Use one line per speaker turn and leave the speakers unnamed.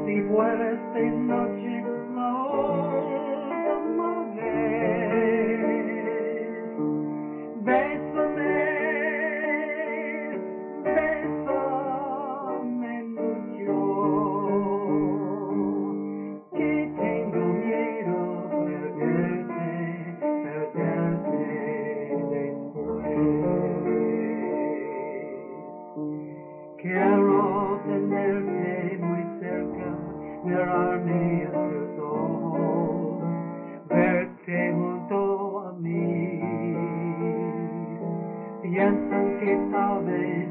Si fuera esta noche la última vez, bésame, bésame mucho, que tengo miedo perderte después. Quiero tenerte muy cerca, mirarme en tus ojos, verte junto a mí. Pienso que tal vez